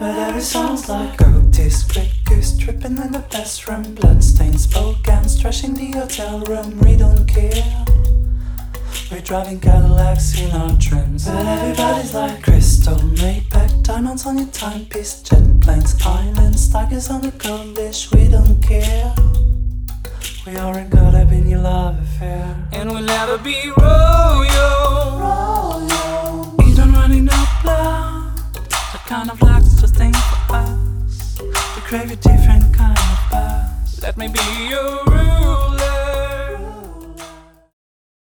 But every sounds like goatees, quick goose tripping in the best room, bloodstains, bogans, trashing the hotel room. We don't care. We're driving Cadillacs in our trims, but everybody's like crystal, Maybach, diamonds on your timepiece, jet planes, islands, tigers on the gold dish. We don't care. We aren't caught up in your love affair, and we'll never be royal. You don't run enough blood. That kind of luck's just ain't for us. We crave a different kind of buzz. Let me be your ruler.